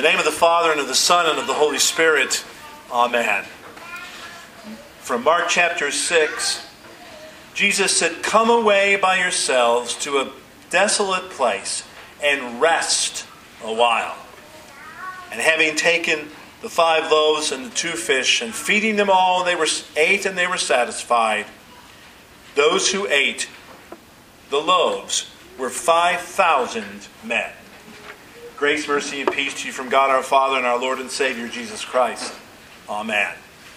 name of the Father, and of the Son, and of the Holy Spirit. Amen. From Mark chapter 6, Jesus said, "Come away by yourselves to a desolate place and rest a while." And having taken the 5 loaves and the 2 fish, and feeding them all, they ate and they were satisfied. Those who ate the loaves were 5,000 men. Grace, mercy, and peace to you from God our Father and our Lord and Savior Jesus Christ. Amen.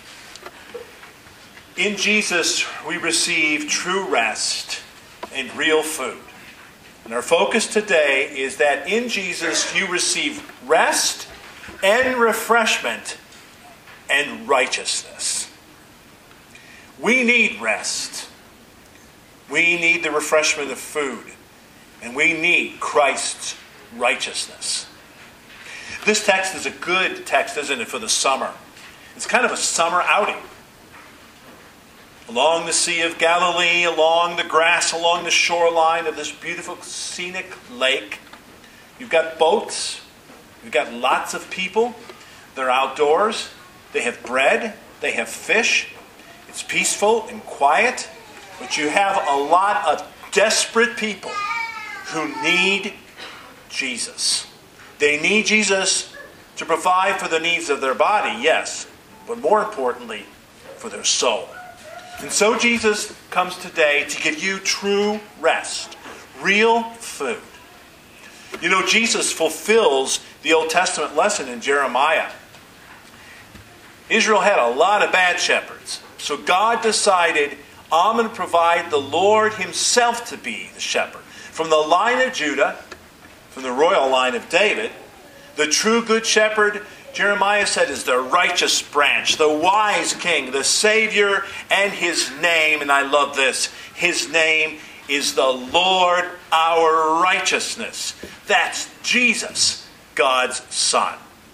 In Jesus, we receive true rest and real food. And our focus today is that in Jesus, you receive rest and refreshment and righteousness. We need rest. We need the refreshment of food. And we need Christ's righteousness. This text is a good text, isn't it, for the summer? It's kind of a summer outing. Along the Sea of Galilee, along the grass, along the shoreline of this beautiful scenic lake, you've got boats, you've got lots of people. They're outdoors. They have bread, they have fish. It's peaceful and quiet. But you have a lot of desperate people who need Jesus. They need Jesus to provide for the needs of their body, yes, but more importantly, for their soul. And so Jesus comes today to give you true rest, real food. You know, Jesus fulfills the Old Testament lesson in Jeremiah. Israel had a lot of bad shepherds, so God decided, I'm going to provide the Lord himself to be the shepherd. From the line of Judah, from the royal line of David, the true good shepherd, Jeremiah said, is the righteous branch, the wise king, the Savior, and his name, and I love this, his name is the Lord our righteousness. That's Jesus, God's Son.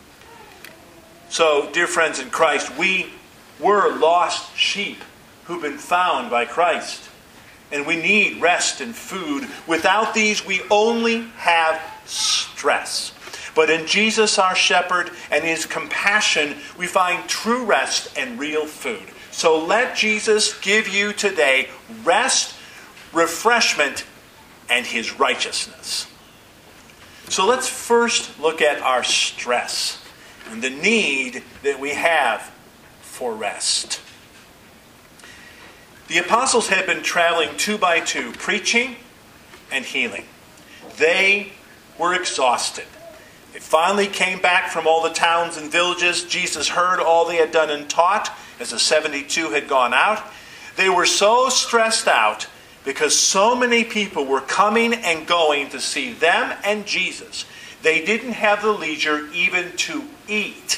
So, dear friends in Christ, we were lost sheep who've been found by Christ. And we need rest and food. Without these, we only have stress. But in Jesus, our shepherd, and his compassion, we find true rest and real food. So let Jesus give you today rest, refreshment, and his righteousness. So let's first look at our stress and the need that we have for rest. The apostles had been traveling 2 by 2, preaching and healing. They were exhausted. They finally came back from all the towns and villages. Jesus heard all they had done and taught as the 72 had gone out. They were so stressed out because so many people were coming and going to see them and Jesus. They didn't have the leisure even to eat.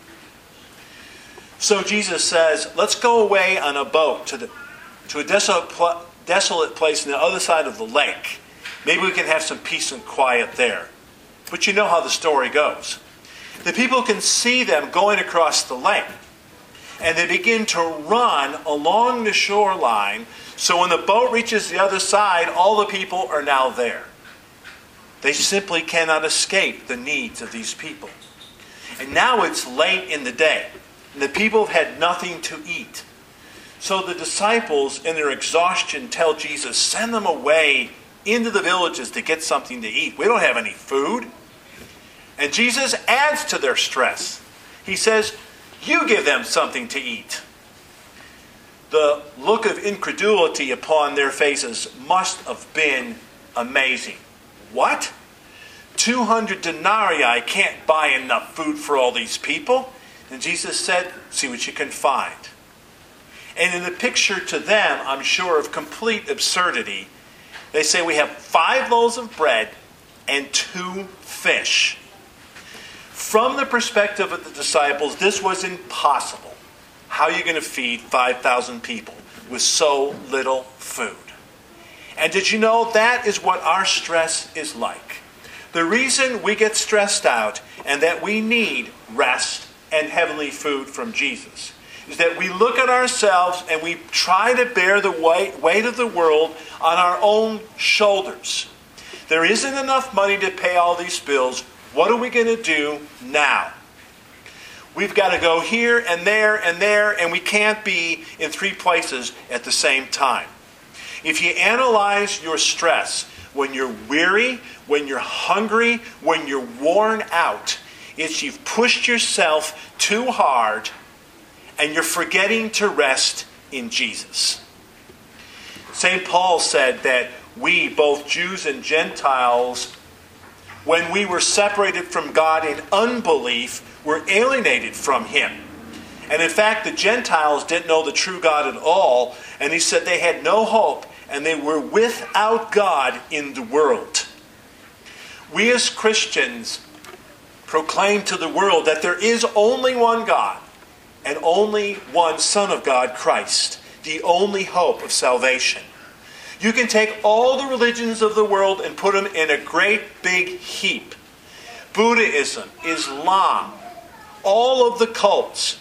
So Jesus says, let's go away on a boat to a desolate place on the other side of the lake. Maybe we can have some peace and quiet there. But you know how the story goes. The people can see them going across the lake. And they begin to run along the shoreline. So when the boat reaches the other side, all the people are now there. They simply cannot escape the needs of these people. And now it's late in the day. And the people have had nothing to eat. So the disciples, in their exhaustion, tell Jesus, send them away into the villages to get something to eat. We don't have any food. And Jesus adds to their stress. He says, you give them something to eat. The look of incredulity upon their faces must have been amazing. What? 200 denarii can't buy enough food for all these people? And Jesus said, see what you can find. And in the picture to them, I'm sure, of complete absurdity, they say we have 5 loaves of bread and 2 fish. From the perspective of the disciples, this was impossible. How are you going to feed 5,000 people with so little food? And did you know that is what our stress is like? The reason we get stressed out and that we need rest and heavenly food from Jesus is that we look at ourselves and we try to bear the weight of the world on our own shoulders. There isn't enough money to pay all these bills. What are we going to do now? We've got to go here and there, and we can't be in 3 places at the same time. If you analyze your stress, when you're weary, when you're hungry, when you're worn out, it's you've pushed yourself too hard and you're forgetting to rest in Jesus. St. Paul said that we, both Jews and Gentiles, when we were separated from God in unbelief, were alienated from Him. And in fact, the Gentiles didn't know the true God at all, and he said they had no hope, and they were without God in the world. We as Christians proclaim to the world that there is only one God, and only one Son of God, Christ, the only hope of salvation. You can take all the religions of the world and put them in a great big heap. Buddhism, Islam, all of the cults,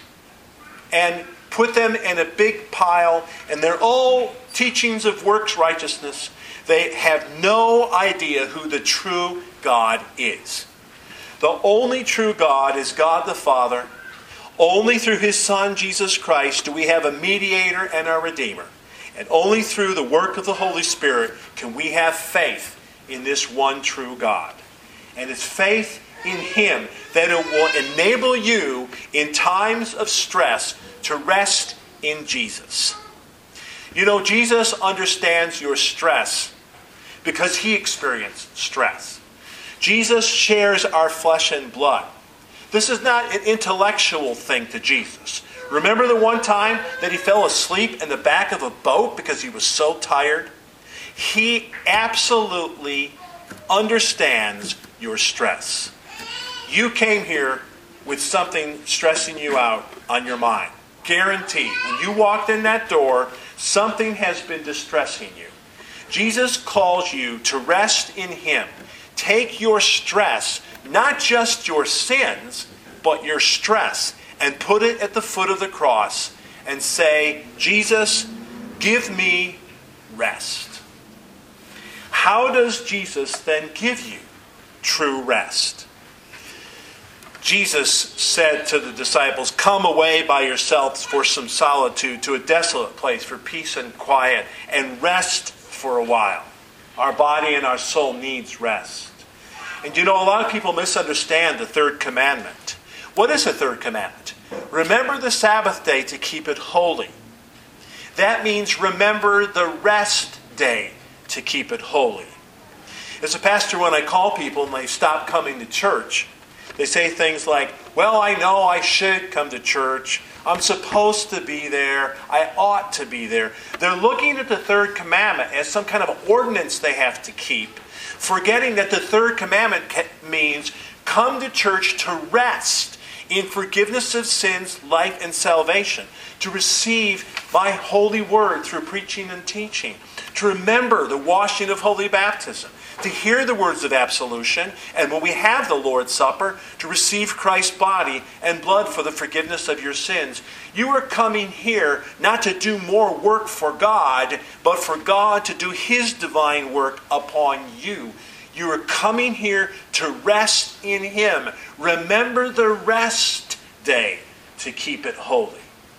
and put them in a big pile, and they're all teachings of works righteousness. They have no idea who the true God is. The only true God is God the Father. Only through His Son, Jesus Christ, do we have a mediator and a Redeemer. And only through the work of the Holy Spirit can we have faith in this one true God. And it's faith in Him that it will enable you in times of stress to rest in Jesus. You know, Jesus understands your stress because He experienced stress. Jesus shares our flesh and blood. This is not an intellectual thing to Jesus. Remember the one time that He fell asleep in the back of a boat because he was so tired? He absolutely understands your stress. You came here with something stressing you out on your mind. Guaranteed. When you walked in that door, something has been distressing you. Jesus calls you to rest in Him. Take your stress, not just your sins, but your stress, and put it at the foot of the cross and say, Jesus, give me rest. How does Jesus then give you true rest? Jesus said to the disciples, come away by yourselves for some solitude to a desolate place for peace and quiet, and rest for a while. Our body and our soul needs rest. And you know, a lot of people misunderstand the third commandment. What is the third commandment? Remember the Sabbath day to keep it holy. That means remember the rest day to keep it holy. As a pastor, when I call people and they stop coming to church, they say things like, well, I know I should come to church. I'm supposed to be there. I ought to be there. They're looking at the third commandment as some kind of ordinance they have to keep, forgetting that the third commandment means come to church to rest in forgiveness of sins, life, and salvation, to receive my holy word through preaching and teaching, to remember the washing of holy baptism, to hear the words of absolution, and when we have the Lord's Supper, to receive Christ's body and blood for the forgiveness of your sins. You are coming here not to do more work for God, but for God to do His divine work upon you. You are coming here to rest in Him. Remember the rest day to keep it holy.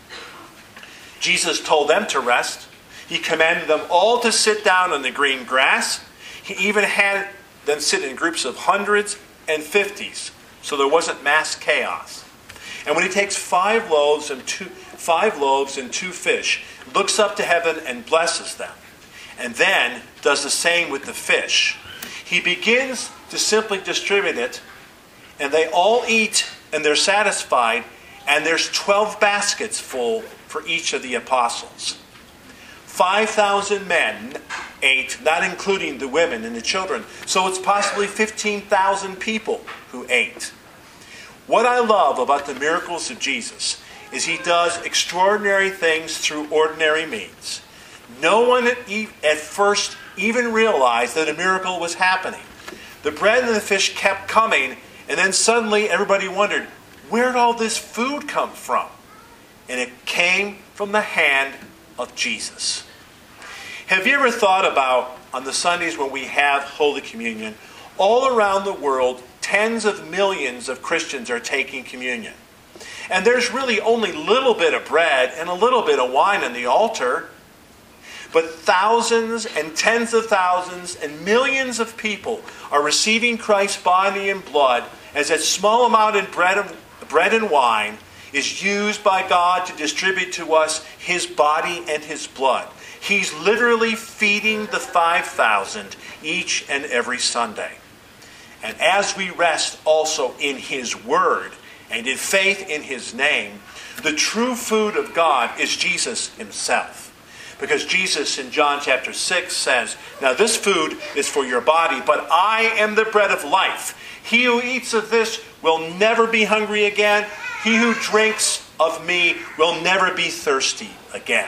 Jesus told them to rest. He commanded them all to sit down on the green grass. He even had them sit in groups of hundreds and fifties, so there wasn't mass chaos. And when He takes 5 loaves and 2 fish, looks up to heaven and blesses them, and then does the same with the fish, He begins to simply distribute it, and they all eat, and they're satisfied, and there's 12 baskets full for each of the apostles. 5,000 men ate, not including the women and the children. So it's possibly 15,000 people who ate. What I love about the miracles of Jesus is He does extraordinary things through ordinary means. No one at first even realized that a miracle was happening. The bread and the fish kept coming, and then suddenly everybody wondered, where did all this food come from? And it came from the hand of Jesus. Have you ever thought about, on the Sundays when we have Holy Communion, all around the world, tens of millions of Christians are taking communion. And there's really only a little bit of bread and a little bit of wine on the altar. But thousands and tens of thousands and millions of people are receiving Christ's body and blood as that small amount of bread and wine is used by God to distribute to us His body and His blood. He's literally feeding the 5,000 each and every Sunday. And as we rest also in His Word and in faith in His name, the true food of God is Jesus Himself. Because Jesus in John chapter 6 says, "Now this food is for your body, but I am the bread of life. He who eats of this will never be hungry again. He who drinks of me will never be thirsty again."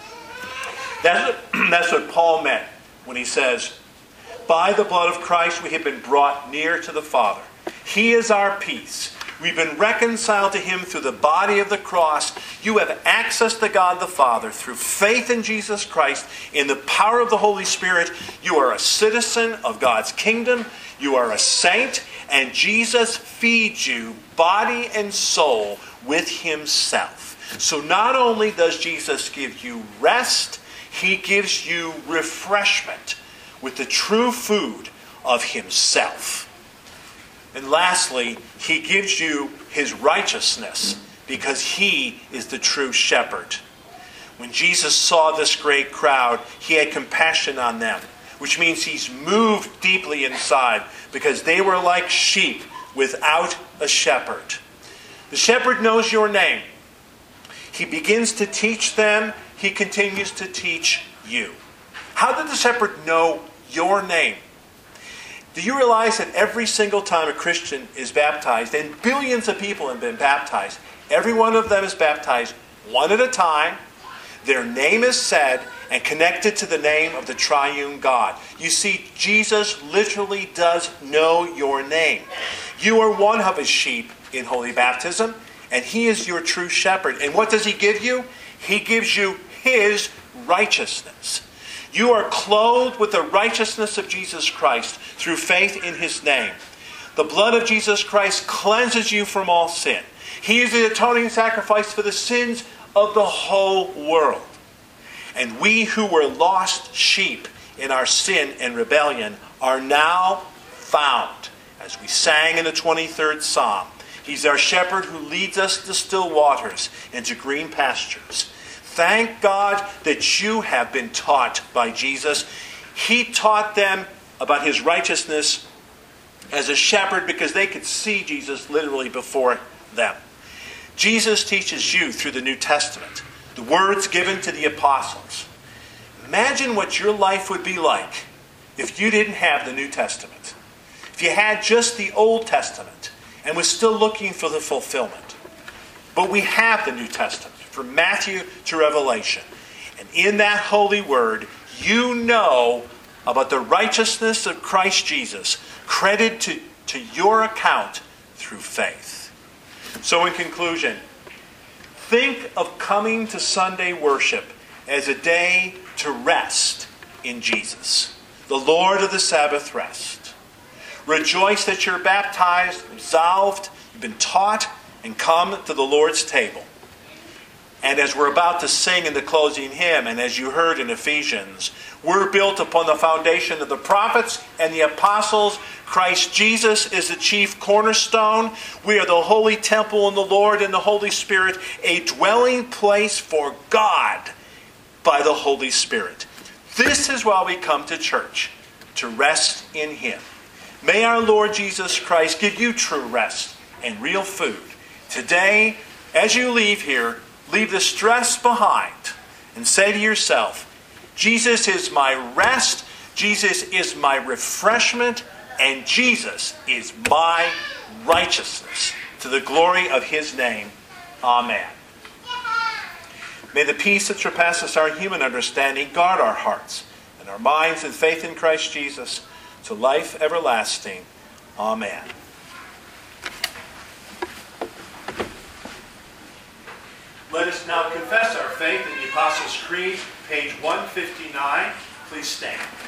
That's what Paul meant when he says, "By the blood of Christ we have been brought near to the Father. He is our peace. We've been reconciled to Him through the body of the cross. You have access to God the Father through faith in Jesus Christ. In the power of the Holy Spirit, you are a citizen of God's kingdom. You are a saint, and Jesus feeds you body and soul with Himself." So not only does Jesus give you rest, He gives you refreshment with the true food of Himself. And lastly, He gives you His righteousness because He is the true shepherd. When Jesus saw this great crowd, He had compassion on them, which means He's moved deeply inside because they were like sheep without a shepherd. The shepherd knows your name. He begins to teach them. He continues to teach you. How did the shepherd know your name? Do you realize that every single time a Christian is baptized, and billions of people have been baptized, every one of them is baptized one at a time, their name is said and connected to the name of the triune God. You see, Jesus literally does know your name. You are one of His sheep in holy baptism, and He is your true shepherd. And what does He give you? He gives you His righteousness. You are clothed with the righteousness of Jesus Christ through faith in His name. The blood of Jesus Christ cleanses you from all sin. He is the atoning sacrifice for the sins of the whole world. And we who were lost sheep in our sin and rebellion are now found. As we sang in the 23rd Psalm, He's our shepherd who leads us to still waters and to green pastures. Thank God that you have been taught by Jesus. He taught them about His righteousness as a shepherd because they could see Jesus literally before them. Jesus teaches you through the New Testament, the words given to the apostles. Imagine what your life would be like if you didn't have the New Testament. If you had just the Old Testament and was still looking for the fulfillment. But we have the New Testament. From Matthew to Revelation. And in that holy word, you know about the righteousness of Christ Jesus, credited to your account through faith. So in conclusion, think of coming to Sunday worship as a day to rest in Jesus, the Lord of the Sabbath rest. Rejoice that you're baptized, absolved, you've been taught, and come to the Lord's table. And as we're about to sing in the closing hymn, and as you heard in Ephesians, we're built upon the foundation of the prophets and the apostles. Christ Jesus is the chief cornerstone. We are the holy temple in the Lord and the Holy Spirit, a dwelling place for God by the Holy Spirit. This is why we come to church, to rest in Him. May our Lord Jesus Christ give you true rest and real food. Today, as you leave here, leave the stress behind and say to yourself, Jesus is my rest, Jesus is my refreshment, and Jesus is my righteousness. To the glory of His name. Amen. May the peace that surpasses our human understanding guard our hearts and our minds in faith in Christ Jesus to life everlasting. Amen. Let us now confess our faith in the Apostles' Creed, page 159. Please stand.